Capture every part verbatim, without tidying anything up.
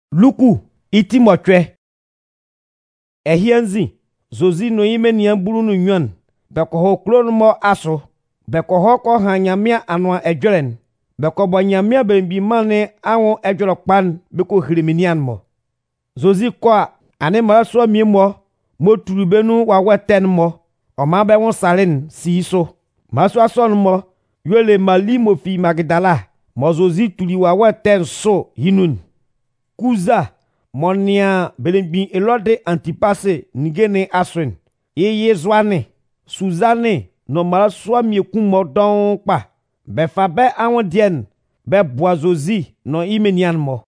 Luku iti motwe. Ehianzi, zozi no ime ni amburu no nwan. Beko ho klon mo aso. Beko ho ko hanyamia anwa ejwelen. Beko bo nyamia bembi mane awon ejwelo kpan beko hiriminian mo. Zozi kwa ane mara so mi mo. Mo turubenu wa weten mo. O ma be won salen si so. Ma so ason mo. Yole mali mo fi Magdala. Mo zozi tuli wa weten so hinun. Kuza monia belengbin elode antipase nigene aswen yeye zwane Suzanne no mara swa miekun modon pa be fa be awon dien be boazozi no imenian mo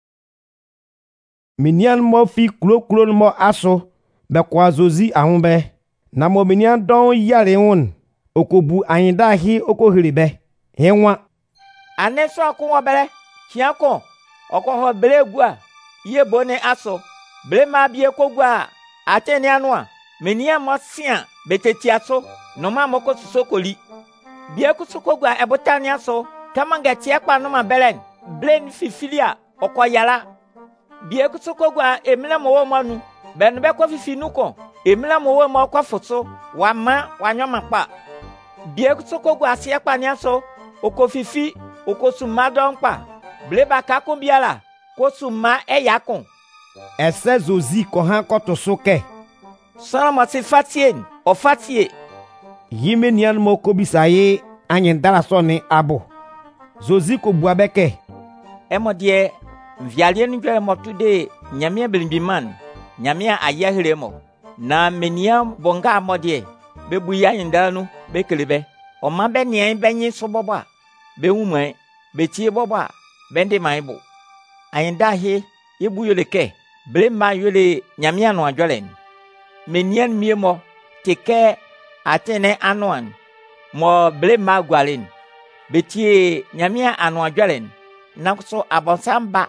menian mo fi klo klo mo aso be kwazozi awon be na mo menian don yare won okobu ayinda hi okohiri be henwa aneso akun bele kiako oko ho belegua ye bone aso ble ma bie kogua ateni anwa menia mo sia beteti aso no ma moko susokoli bie kusokogua ebotani aso kamanga tie kwa no ma belen blen fifilia oko yala bie kusokogua emila mo wo manu ben be ko fifinu ko emila mo wo mo kwa foto wa ma wanyoma pa bie kusokogua sia kwa ni aso oko fifi oko sumadon pa bleba kakun biala ko suma e yakun ese zozi ko han ko to soke sana ma se fatien o fatie yimenian mo ko bisaye anyen dara so ni abo zozi ko buabeke e modie vialie nu dwere motude nyamia belimbiman nyamia ayahire mo na menia bonga modie bebu yanyin danu bekelebe o ma be nien benyi so boba be humai be tie boba bende maibo ayinda he yebu yoleke ble ma yole nyamia no adwalen menian miemo teke atene anwan mo ble ma gwalen betie nyamia anu adwalen nakso abonsamba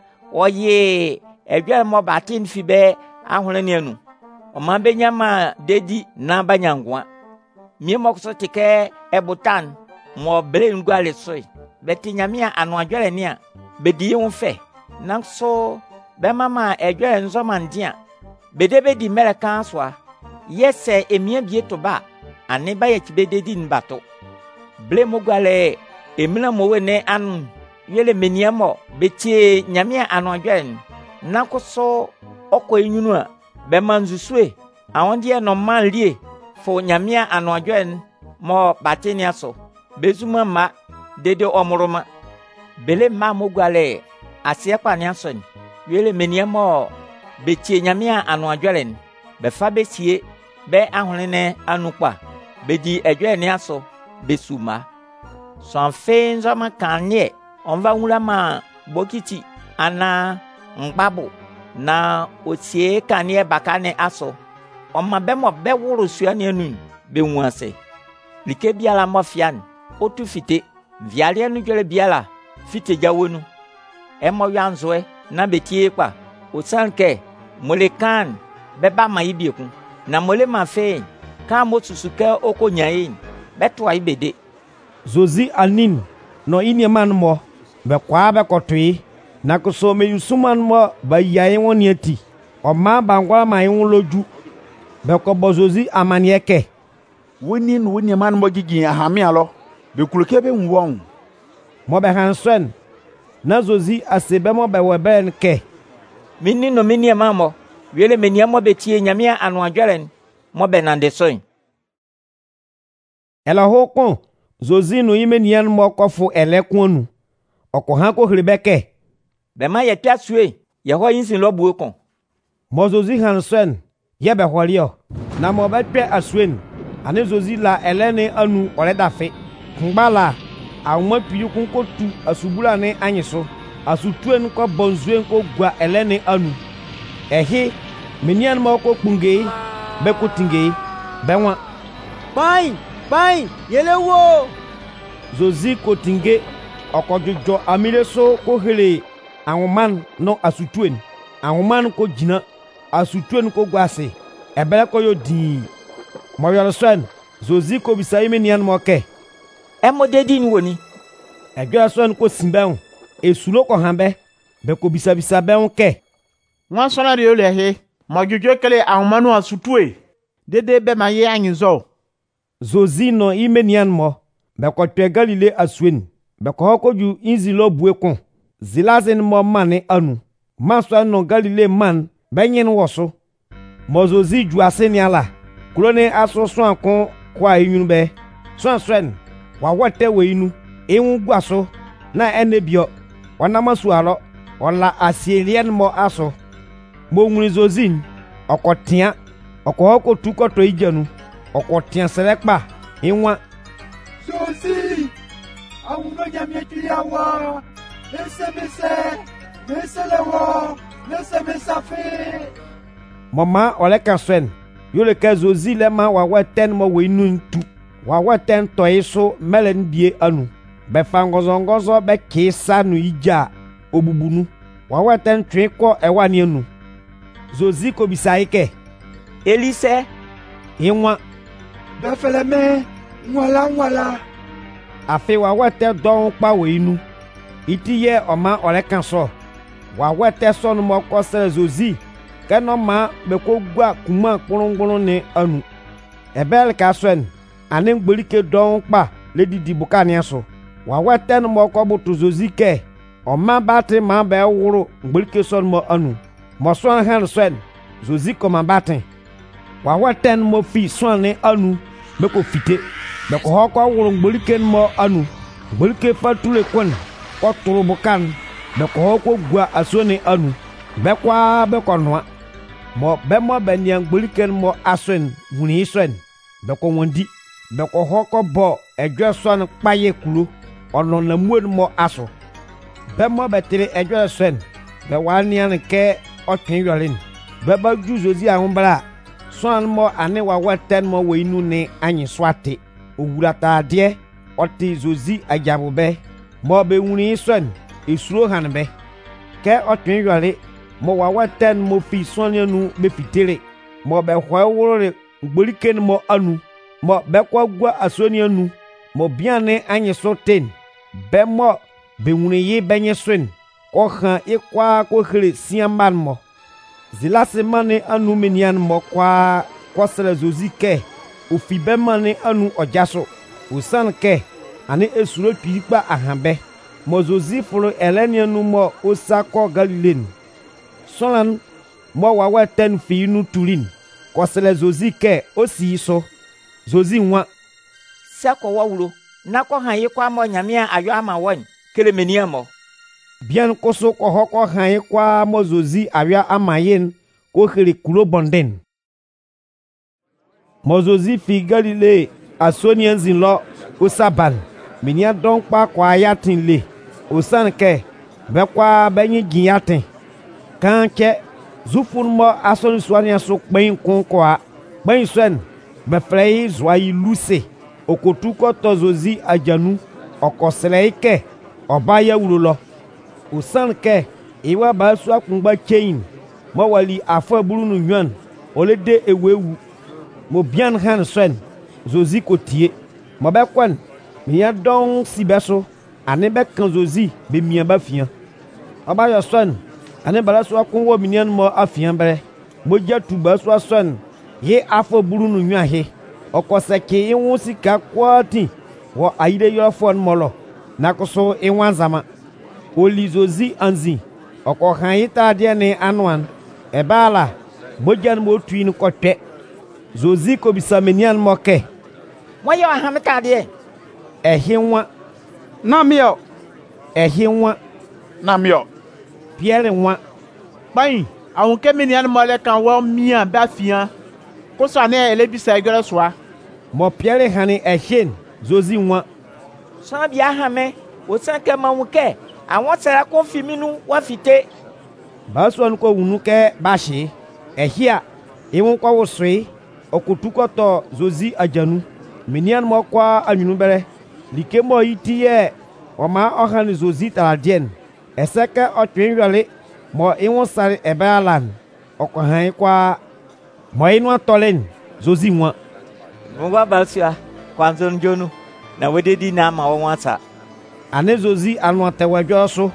oye edwal mo batin fibe ahorani anu o ma be nyama dedi na banyangwa miemo so teke ebutan mo ble ngwale soi beti nyamia anu adwale ni a bedi won fe nanso be mama edwale nzo mandia bedebe di mereka so a yese emia bie to ba ane ba ye kibededi nbato ble mogwale emina mowe ne anu yele meniamo beti nyamia anu adwale nakoso oko enyunu a be manzusue awon die no man lie fo nyamia anu adwale mo batenia so bezuma ma dede omuruma bele ma mogwale asie kwa ni ason yele meniamo betie nyamia anu adwelen be fa besie be ahonene anukwa bedi edwe ni aso besuma so anfe nzama kanye onva nwula ma bokiti ana ngbabu na otie kanye bakane aso oma be mo be wuru sua ni anu be nwase like biala mofian otu fite vialia nu jole biala fite jawonu emo yanzoe na betie kwa osanke molekan beba maibieku na mole mafe ka mosusuke okonyain beto aibede zozi anin no inieman mo be kwa be kotui na kuso me yusuman mo ba yayin woni ati o ma bangwa ma yin loju be ko bozozi amanieke woni no inieman mo gigin ahame alo be kuluke be nwon mo be hanswen na zozi asebe mo be weben ke minni no minni mamo wele menia mo betie nyamia anu adwelen mo be nande soin ela hokon zozi no imenian mo kofu elekunu oko han ko hribeke be ma ye twasue ye ho yinsin lobu okon mo zozi hanswen ye be holio na mo be twa asuen ane zozi la elene anu oledafe ngbala awon piyu kun ko tu asubula ne anyiso asutuen ko bonzuen ko gwa elene anu ehi menian mo ko kpunge be ko tinge benwa pai pai yelewo zozi ko tinge okojojo amileso ko hele awon man no asutuen awon man ko jina asutuen ko gwase ebele ko yo di mo yoroswan zozi ko bisai menian mo ke emo dedi ni woni egwa son ko simben esulo ko hanbe beko bisa bisa ben ke Wan sona de ole he. Ma jojo kele an manu asutue. Dede be ma ye anyi zo. Zozi no imenian mo beko twe Galile asuen beko hoko ju inzi lo bue kon zilazen mo mane anu maswa no Galile man benyen woso mo Zozi ju aseni ala klone aso so akon kwa yinu be so swen wa wote we inu ewu gwaso na enebio wana masu alo ola asielien mo aso mo nwuri Zozi okotia okoko tukoto ijanu okotia selekpa inwa Zozi awuno nyamye tuyawa mesemese meselewo mesemesafe mama oleka swen yole ke Zozi le ma wa weten mo we nu tu wa weten to iso melen bie anu be fangozo ngozo be kisa nu ija obubunu wa weten twi ko ewani anu Zozi ko bisaike Elise inwa befeleme nwala nwala afi wa wete don pa we inu itiye oma oleka so wa wete so no mo ko se Zozi keno ma be ko gwa kuma kpurungburu ni anu ebel ka swen ani ngbolike don pa le didi bukani so wa wete no mo ko butu Zozi ke oma bati ma be wuru ngbolike so mo anu mo so han swen Zozi ko ma bati wa wete no mo fi so ni anu be ko fite be ko hoko wuru ngbolike mo anu ngbolike fatule kon ko turu bukan be ko hoko gwa asoni anu be kwa be ko noa mo be mo be nian gboliken mo aswen huni swen be ko wondi be ko hoko bo ejo swan paye kuro ono na muon mo aso be mo be tire ejo swen be wanian ke otwen yolin be ba ju Zozi ahunbra swan mo ane wa waten mo we inu ni anyi swate owurata de oti Zozi ajabo be mo be huni swen esuro hanbe ke otwen yole mo wa waten mo fi sonya nu be fitere mo be hwa wore gboliken mo anu mo be kwa gwa asonia nu mo biane anye so ten be mo be wuni yi benye swen ko han ikwa ko hre siamban mo zilase mane anu menian mo kwa ko sele Zozi ke ofi be mane anu ojaso usan ke ani esuro twipa ahambe mo Zozi folo elenia nu mo osako Galile solan mo wa weten fi nu turin ko sele Zozi ke osi so Zozi nwa sako wawuro na ko han yi kwa mo nyamia ayo ama won kele menia mo bien ko so ko hoko han yi kwa mo Zozi awia amayen ko khere kulo bonden mo Zozi fi Galile asonian zin lo osaban menia don pa kwa yatin le osan ke be kwa benyi giyatin kanke zufun mo asoni swanya so kpen kun kwa kpen swen be frei zwayi luse okotu ko to Zozi ajanu okosele ike oba ya wuro lo usan ke iwa ba so akungba chain mo wali afọ buru nu nwan olede ewewu mo bian han swen Zozi ko tie mo be kwan mi ya don sibeso ane be kan Zozi be mia ba fian oba yo swen ane bala so akun wo minian mo afian bre mo jatu ba so swen ye afọ buru nu nwan he okoseke iwu sika kwati wo ayide yo fon molo nakoso iwanzama oli Zozi anzi oko han ita de ne anwan ebala bojan mo tuin ko te Zozi ko bisamenian moke mo yo ahamta de ehinwa Na mio. ehinwa Na mio. Pierre nwa Pai. Awon ke menian mo le kan wo mia ba fian. Ko so ane ele bisa igere soa. mo Pierre hani ehin Zozi nwa so bia hame o san ke ma wuke awon sera ko fi minu wa fite baso an ko wunu ke bashi ehia iwon kwa wosui okutukoto Zozi ajanu minian mo kwa anyunu bere like mo itiye o ma ohan Zozi taladien eseke otwen yole mo iwon sare ebalan okohan kwa mo inu atolen Zozi nwa mo ba balsia kwanzo njonu na wededi na ma won ata ane Zozi anu atewajo so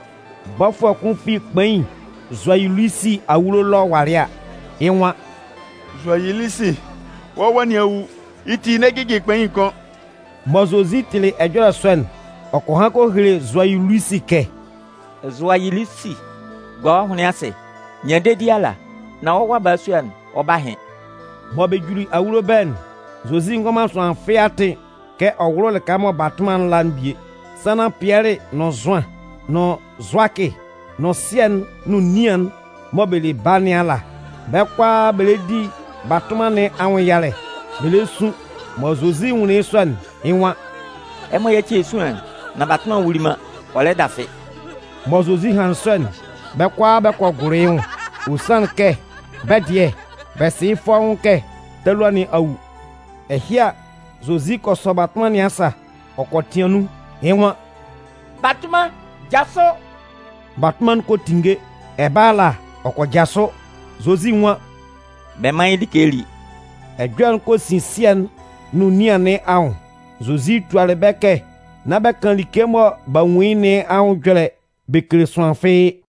bɔfɔ kun fi kpɛin Zoilisi awulo lɔ waria iwa Zoilisi wawa ni awu iti ne gigi kpɛin kan Mozozi tili ejora swen ɔkɔhan ko hire Zoilisi kɛ Zoilisi go hune ase nyede diala na wawa basuan obahe mo be juri awulo ben Zozi ngoma so anfiate ke ɔwuro le kamo batman lanbie sana pierre no zoin no zoake no sien no nian mo be le baniala be kwa be le di batman ne awon yale be le su mo Zozi wune swan inwa e mo ye ti suan na batman wulima ole dafe mo Zozi han swan be kwa be ko gurin usan ke be die be si fo ke telwani awu ehia Zozi ko so batman ni asa okotianu inwa batman jaso batman ko tinge ebala oko jaso Zozi nwa be man dikeli edwan ko sinsien nu niane awon Zozi tuale beke na bekan likemo ba wini awon jole be kreson fe